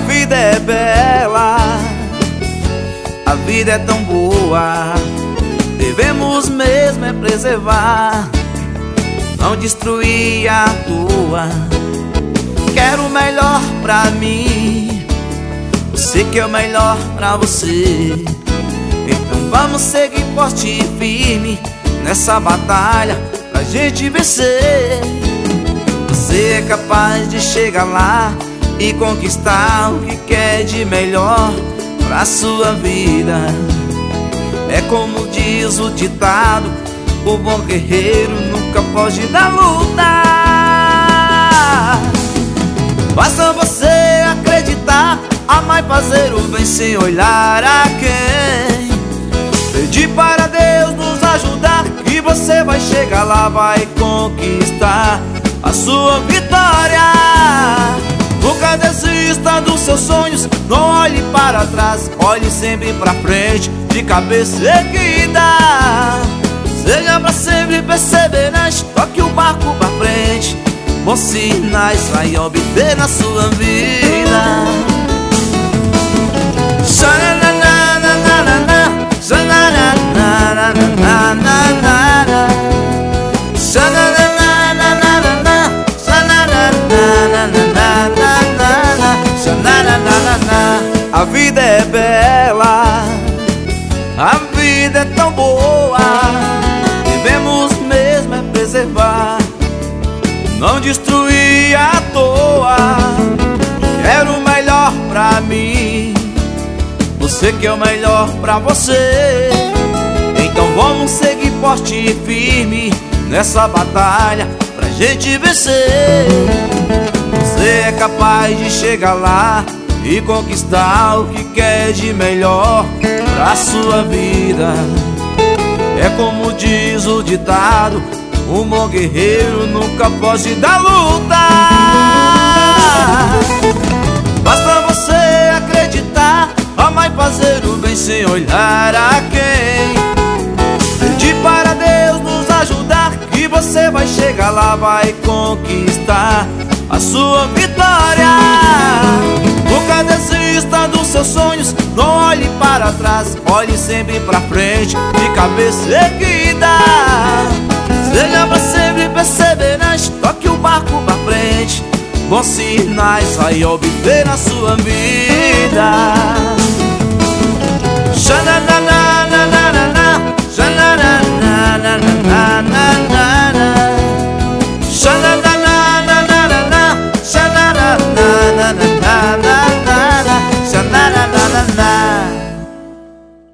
vida é bela, a vida é tão boa, devemos mesmo é preservar, não destruir à toa. Quero o melhor pra mim, você quer o melhor pra você. Então vamos seguir forte e firme nessa batalha pra gente vencer. Você é capaz de chegar lá e conquistar o que quer de melhor pra sua vida. É como diz o ditado, o bom guerreiro nunca foge da luta. Basta você acreditar, amar e fazer o bem sem olhar a quem. Pedir para Deus nos ajudar, que você vai chegar lá, vai conquistar a sua vitória. Nunca desista dos seus sonhos, não olhe para trás, olhe sempre pra frente, de cabeça erguida. Seja pra sempre perseverante, toque o barco pra frente, bons sinais vai obter na sua vida. A vida é bela, a vida é tão boa, devemos mesmo é preservar, não destruir à toa. Quero o melhor pra mim, você quer o melhor pra você. Então vamos seguir forte e firme nessa batalha pra gente vencer. Você é capaz de chegar lá e conquistar o que quer de melhor pra sua vida. É como diz o ditado, um bom guerreiro nunca foge da luta. Basta você acreditar, amar e fazer o bem sem olhar a quem. Pedir para Deus nos ajudar, que você vai chegar lá, vai conquistar a sua vitória. Nunca desista dos seus sonhos, não olhe para trás, olhe sempre pra frente, de cabeça erguida. Seja pra sempre perseverante, toque o barco pra frente, bons sinais vai obter na sua vida.